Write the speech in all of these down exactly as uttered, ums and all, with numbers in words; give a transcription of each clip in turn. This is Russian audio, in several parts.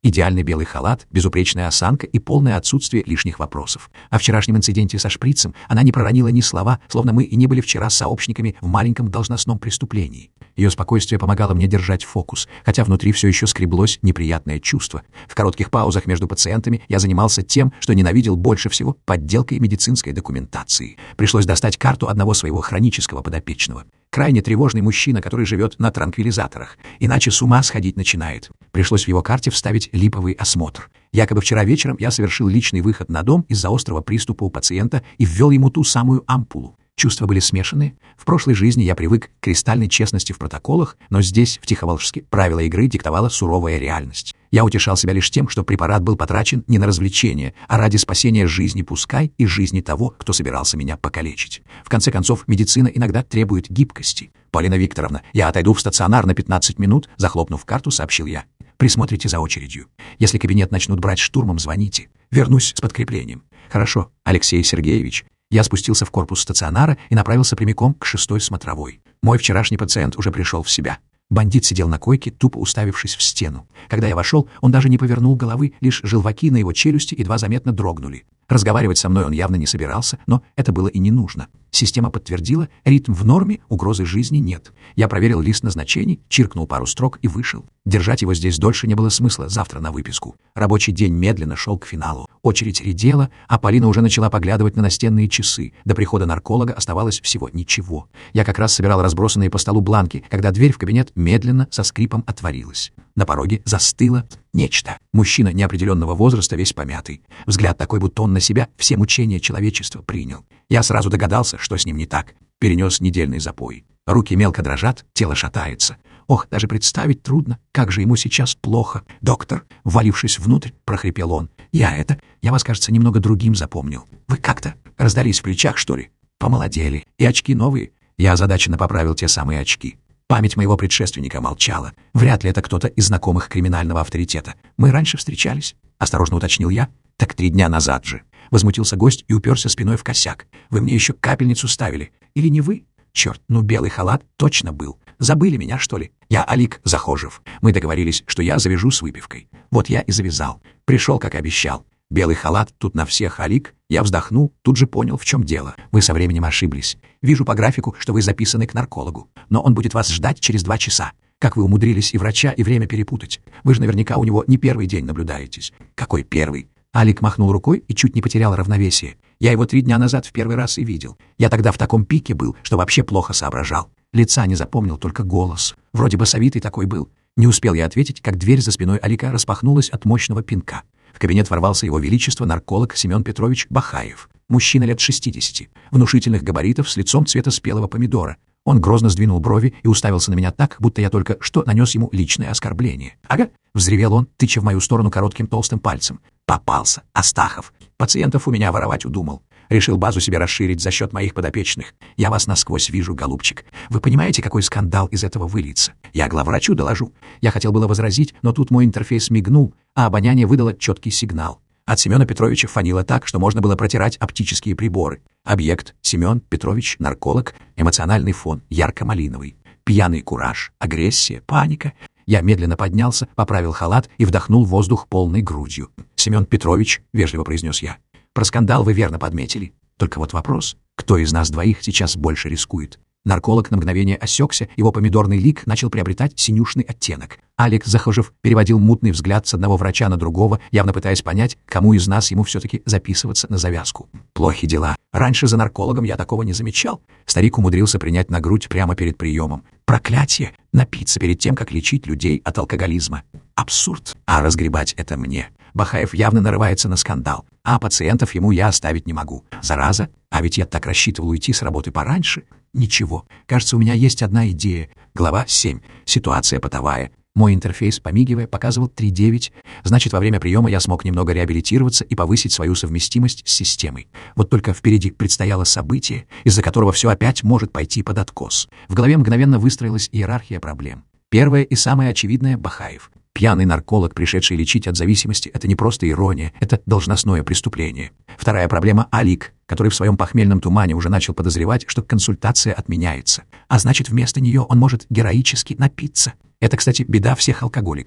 Идеальный белый халат, безупречная осанка и полное отсутствие лишних вопросов. О вчерашнем инциденте со шприцем она не проронила ни слова, словно мы и не были вчера сообщниками в маленьком должностном преступлении. Ее спокойствие помогало мне держать фокус, хотя внутри все еще скреблось неприятное чувство. В коротких паузах между пациентами я занимался тем, что ненавидел больше всего — подделкой медицинской документации. Пришлось достать карту одного своего хронического подопечного. Крайне тревожный мужчина, который живет на транквилизаторах, иначе с ума сходить начинает. Пришлось в его карте вставить липовый осмотр. Якобы вчера вечером я совершил личный выход на дом из-за острого приступа у пациента и ввел ему ту самую ампулу. Чувства были смешанные. В прошлой жизни я привык к кристальной честности в протоколах, но здесь, в Тиховолжске, правила игры диктовала суровая реальность. Я утешал себя лишь тем, что препарат был потрачен не на развлечение, а ради спасения жизни пускай и жизни того, кто собирался меня покалечить. В конце концов, медицина иногда требует гибкости. «Полина Викторовна, я отойду в стационар на пятнадцать минут», захлопнув карту, сообщил я. «Присмотрите за очередью. Если кабинет начнут брать штурмом, звоните. Вернусь с подкреплением». «Хорошо, Алексей Сергеевич». Я спустился в корпус стационара и направился прямиком к шестой смотровой. Мой вчерашний пациент уже пришел в себя. Бандит сидел на койке, тупо уставившись в стену. Когда я вошел, он даже не повернул головы, лишь желваки на его челюсти едва заметно дрогнули. Разговаривать со мной он явно не собирался, но это было и не нужно. Система подтвердила, ритм в норме, угрозы жизни нет. Я проверил лист назначений, чиркнул пару строк и вышел. Держать его здесь дольше не было смысла, завтра на выписку. Рабочий день медленно шел к финалу. Очередь редела, а Полина уже начала поглядывать на настенные часы. До прихода нарколога оставалось всего ничего. Я как раз собирал разбросанные по столу бланки, когда дверь в кабинет медленно со скрипом отворилась. На пороге застыло нечто. Мужчина неопределенного возраста, весь помятый. Взгляд такой, будто он на себя все мучения человечества принял. Я сразу догадался, что с ним не так. Перенес недельный запой. Руки мелко дрожат, тело шатается. Ох, даже представить трудно, как же ему сейчас плохо. «Доктор», ввалившись внутрь, прохрипел он. «Я это, я вас, кажется, немного другим запомнил. Вы как-то раздались в плечах, что ли? Помолодели. И очки новые?» Я озадаченно поправил те самые очки. Память моего предшественника молчала. Вряд ли это кто-то из знакомых криминального авторитета. «Мы раньше встречались?» — осторожно уточнил я. «Так три дня назад же». Возмутился гость и уперся спиной в косяк. «Вы мне еще капельницу ставили. Или не вы? Черт, ну белый халат точно был. Забыли меня, что ли? Я Алик Захожев. Мы договорились, что я завяжу с выпивкой. Вот я и завязал. Пришел, как и обещал. Белый халат, тут на всех Алик». Я вздохнул, тут же понял, в чем дело. Вы со временем ошиблись. Вижу по графику, что вы записаны к наркологу. Но он будет вас ждать через два часа. Как вы умудрились и врача, и время перепутать? Вы же наверняка у него не первый день наблюдаетесь. Какой первый? Алик махнул рукой и чуть не потерял равновесие. Я его три дня назад в первый раз и видел. Я тогда в таком пике был, что вообще плохо соображал. Лица не запомнил, только голос. Вроде басовитый такой был. Не успел я ответить, как дверь за спиной Алика распахнулась от мощного пинка. В кабинет ворвался его величество нарколог Семен Петрович Бахаев. Мужчина лет шестидесяти, внушительных габаритов, с лицом цвета спелого помидора. Он грозно сдвинул брови и уставился на меня так, будто я только что нанес ему личное оскорбление. «Ага», — взревел он, тыча в мою сторону коротким толстым пальцем. «Попался, Астахов. Пациентов у меня воровать удумал. Решил базу себе расширить за счет моих подопечных. Я вас насквозь вижу, голубчик. Вы понимаете, какой скандал из этого выльется? Я главврачу доложу». Я хотел было возразить, но тут мой интерфейс мигнул, а обоняние выдало четкий сигнал. От Семена Петровича фонило так, что можно было протирать оптические приборы. Объект — Семен Петрович, нарколог, эмоциональный фон ярко-малиновый. Пьяный кураж, агрессия, паника. Я медленно поднялся, поправил халат и вдохнул воздух полной грудью. «Семен Петрович», — вежливо произнес я, — «про скандал вы верно подметили. Только вот вопрос, кто из нас двоих сейчас больше рискует?» Нарколог на мгновение осекся, его помидорный лик начал приобретать синюшный оттенок. Алик Захожев переводил мутный взгляд с одного врача на другого, явно пытаясь понять, кому из нас ему все-таки записываться на завязку. Плохи дела. Раньше за наркологом я такого не замечал. Старик умудрился принять на грудь прямо перед приемом. Проклятие! Напиться перед тем, как лечить людей от алкоголизма. Абсурд. А разгребать это мне. Бахаев явно нарывается на скандал. А пациентов ему я оставить не могу. Зараза. А ведь я так рассчитывал уйти с работы пораньше. Ничего. Кажется, у меня есть одна идея. Глава семь. Ситуация бытовая. Мой интерфейс, помигивая, показывал три девять. Значит, во время приема я смог немного реабилитироваться и повысить свою совместимость с системой. Вот только впереди предстояло событие, из-за которого все опять может пойти под откос. В голове мгновенно выстроилась иерархия проблем. Первое и самое очевидное — Бахаев. Пьяный нарколог, пришедший лечить от зависимости, это не просто ирония, это должностное преступление. Вторая проблема — Алик, который в своем похмельном тумане уже начал подозревать, что консультация отменяется. А значит, вместо нее он может героически напиться. Это, кстати, беда всех алкоголиков.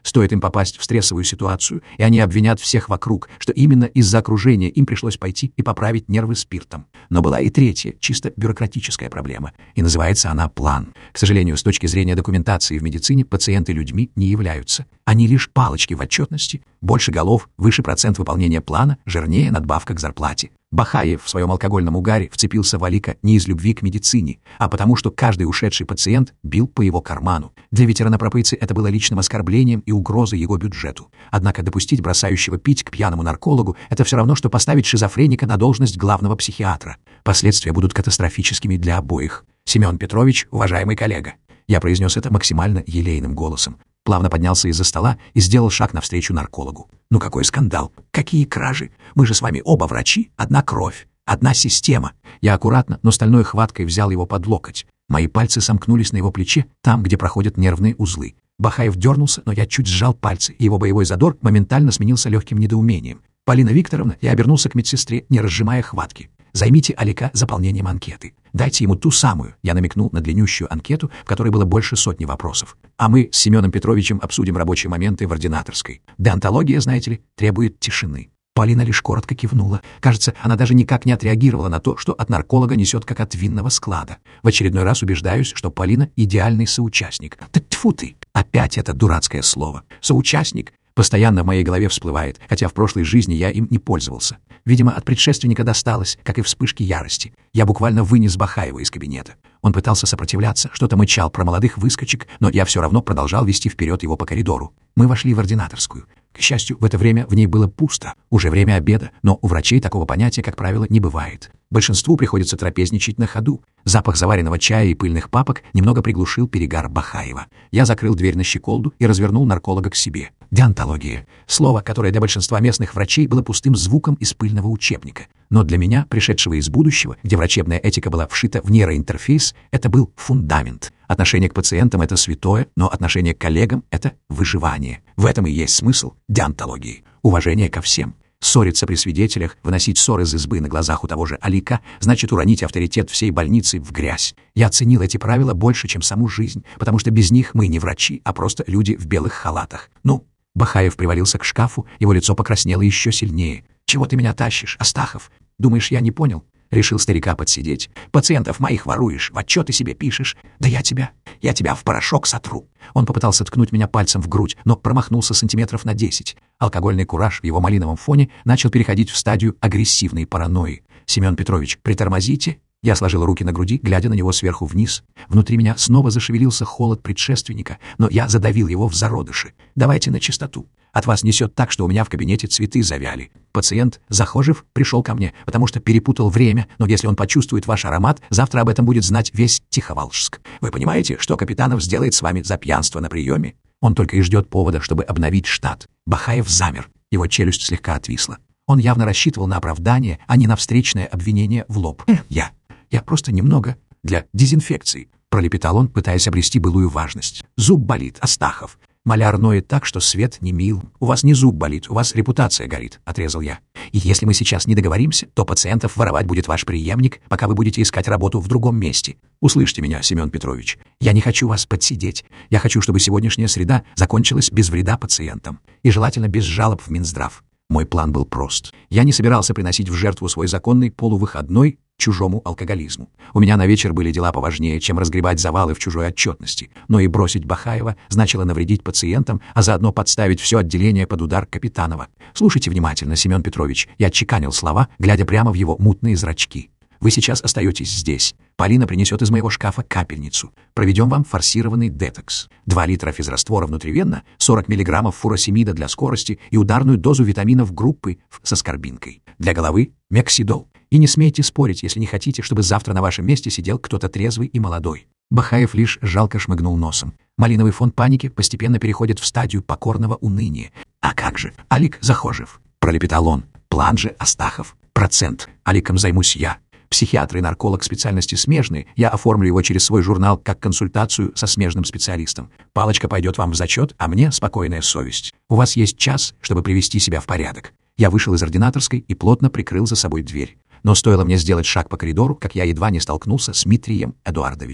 Стоит им попасть в стрессовую ситуацию, и они обвинят всех вокруг, что именно из-за окружения им пришлось пойти и поправить нервы спиртом. Но была и третья, чисто бюрократическая проблема, и называется она план. К сожалению, с точки зрения документации в медицине пациенты людьми не являются. Они лишь палочки в отчетности, больше голов, выше процент выполнения плана, жирнее надбавка к зарплате. Бахаев в своем алкогольном угаре вцепился в Алика не из любви к медицине, а потому что каждый ушедший пациент бил по его карману. Для ветерана-пропойцы это было личным оскорблением и угрозой его бюджету. Однако допустить бросающего пить к пьяному наркологу – это все равно, что поставить шизофреника на должность главного психиатра. Последствия будут катастрофическими для обоих. Семен Петрович, уважаемый коллега. Я произнес это максимально елейным голосом. Плавно поднялся из-за стола и сделал шаг навстречу наркологу. «Ну какой скандал! Какие кражи! Мы же с вами оба врачи, одна кровь, одна система!» Я аккуратно, но стальной хваткой взял его под локоть. Мои пальцы сомкнулись на его плече, там, где проходят нервные узлы. Бахаев дернулся, но я чуть сжал пальцы, и его боевой задор моментально сменился легким недоумением. «Полина Викторовна», я обернулся к медсестре, не разжимая хватки. «Займите Алика заполнением анкеты. Дайте ему ту самую», я намекнул на длиннющую анкету, в которой было больше сотни вопросов. «А мы с Семеном Петровичем обсудим рабочие моменты в ординаторской. Деонтология, знаете ли, требует тишины». Полина лишь коротко кивнула. Кажется, она даже никак не отреагировала на то, что от нарколога несет как от винного склада. В очередной раз убеждаюсь, что Полина — идеальный соучастник. Да тьфу ты! Опять это дурацкое слово. Соучастник постоянно в моей голове всплывает, хотя в прошлой жизни я им не пользовался. Видимо, от предшественника досталось, как и вспышки ярости. Я буквально вынес Бахаева из кабинета. Он пытался сопротивляться, что-то мычал про молодых выскочек, но я все равно продолжал вести вперед его по коридору. Мы вошли в ординаторскую. К счастью, в это время в ней было пусто. Уже время обеда, но у врачей такого понятия, как правило, не бывает. Большинству приходится трапезничать на ходу. Запах заваренного чая и пыльных папок немного приглушил перегар Бахаева. Я закрыл дверь на щеколду и развернул нарколога к себе. Деонтология. Слово, которое для большинства местных врачей было пустым звуком из пыльного учебника. Но для меня, пришедшего из будущего, где врачебная этика была вшита в нейроинтерфейс, это был фундамент. Отношение к пациентам — это святое, но отношение к коллегам — это выживание. В этом и есть смысл деонтологии. Уважение ко всем. Ссориться при свидетелях, выносить ссор из избы на глазах у того же Алика, значит уронить авторитет всей больницы в грязь. Я ценил эти правила больше, чем саму жизнь, потому что без них мы не врачи, а просто люди в белых халатах. Ну, Бахаев привалился к шкафу, его лицо покраснело еще сильнее. «Чего ты меня тащишь, Астахов? Думаешь, я не понял?» Решил старика подсидеть. «Пациентов моих воруешь, в отчеты себе пишешь. Да я тебя, я тебя в порошок сотру». Он попытался ткнуть меня пальцем в грудь, но промахнулся сантиметров на десять. Алкогольный кураж в его малиновом фоне начал переходить в стадию агрессивной паранойи. «Семен Петрович, притормозите». Я сложил руки на груди, глядя на него сверху вниз. Внутри меня снова зашевелился холод предшественника, но я задавил его в зародыши. «Давайте на чистоту. От вас несет так, что у меня в кабинете цветы завяли. Пациент Захожев пришел ко мне, потому что перепутал время, но если он почувствует ваш аромат, завтра об этом будет знать весь Тиховолжск. Вы понимаете, что Капитанов сделает с вами за пьянство на приеме? Он только и ждет повода, чтобы обновить штат». Бахаев замер. Его челюсть слегка отвисла. Он явно рассчитывал на оправдание, а не на встречное обвинение в лоб. «Я. Я просто немного для дезинфекции», — пролепетал он, пытаясь обрести былую важность. «Зуб болит, Астахов. Маляр ноет так, что свет не мил. У вас не зуб болит, у вас репутация горит», — отрезал я. «И если мы сейчас не договоримся, то пациентов воровать будет ваш преемник, пока вы будете искать работу в другом месте. Услышьте меня, Семен Петрович. Я не хочу вас подсидеть. Я хочу, чтобы сегодняшняя среда закончилась без вреда пациентам. И желательно без жалоб в Минздрав». Мой план был прост. Я не собирался приносить в жертву свой законный полувыходной чужому алкоголизму. У меня на вечер были дела поважнее, чем разгребать завалы в чужой отчетности. Но и бросить Бахаева значило навредить пациентам, а заодно подставить все отделение под удар Капитанова. «Слушайте внимательно, Семен Петрович», я отчеканил слова, глядя прямо в его мутные зрачки. «Вы сейчас остаетесь здесь. Полина принесет из моего шкафа капельницу. Проведем вам форсированный детокс. Два литра физраствора внутривенно, сорок миллиграммов фуросемида для скорости и ударную дозу витаминов группы с аскорбинкой. Для головы — мексидол. И не смейте спорить, если не хотите, чтобы завтра на вашем месте сидел кто-то трезвый и молодой». Бахаев лишь жалко шмыгнул носом. Малиновый фон паники постепенно переходит в стадию покорного уныния. «А как же? Алик Захожев», — пролепетал он. «План же Астахов. Процент. Аликом займусь я. Психиатр и нарколог специальности смежные, я оформлю его через свой журнал как консультацию со смежным специалистом. Палочка пойдет вам в зачет, а мне спокойная совесть. У вас есть час, чтобы привести себя в порядок». Я вышел из ординаторской и плотно прикрыл за собой дверь. Но стоило мне сделать шаг по коридору, как я едва не столкнулся с Дмитрием Эдуардовичем.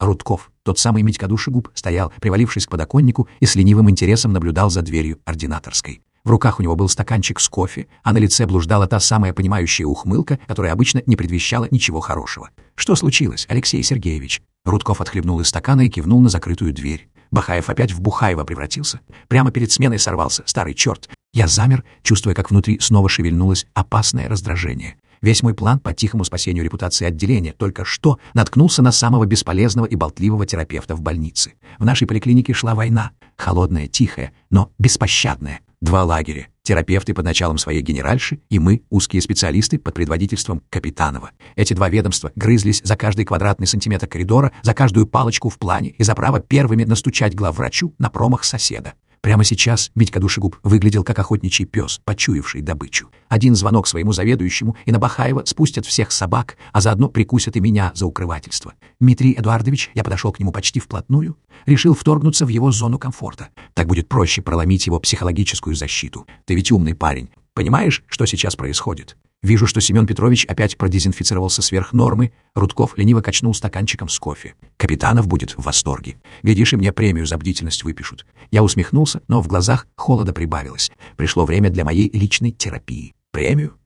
Рудков, тот самый Митька Душегуб, стоял, привалившись к подоконнику, и с ленивым интересом наблюдал за дверью ординаторской. В руках у него был стаканчик с кофе, а на лице блуждала та самая понимающая ухмылка, которая обычно не предвещала ничего хорошего. «Что случилось, Алексей Сергеевич?» Рудков отхлебнул из стакана и кивнул на закрытую дверь. Бахаев опять в Бухаева превратился. Прямо перед сменой сорвался, старый черт. Я замер, чувствуя, как внутри снова шевельнулось опасное раздражение. Весь мой план по тихому спасению репутации отделения только что наткнулся на самого бесполезного и болтливого терапевта в больнице. В нашей поликлинике шла война. Холодная, тихая, но беспощадная. Два лагеря. Терапевты под началом своей генеральши и мы, узкие специалисты, под предводительством Капитанова. Эти два ведомства грызлись за каждый квадратный сантиметр коридора, за каждую палочку в плане и за право первыми настучать главврачу на промах соседа. Прямо сейчас Митька Душегуб выглядел как охотничий пес, почуявший добычу. Один звонок своему заведующему, и на Бахаева спустят всех собак, а заодно прикусят и меня за укрывательство. Дмитрий Эдуардович, я подошел к нему почти вплотную, решил вторгнуться в его зону комфорта. Так будет проще проломить его психологическую защиту. Ты ведь умный парень. Понимаешь, что сейчас происходит? Вижу, что Семен Петрович опять продезинфицировался сверх нормы. Рудков лениво качнул стаканчиком с кофе. Капитанов будет в восторге. Глядишь, и мне премию за бдительность выпишут. Я усмехнулся, но в глазах холода прибавилось. Пришло время для моей личной терапии. Премию?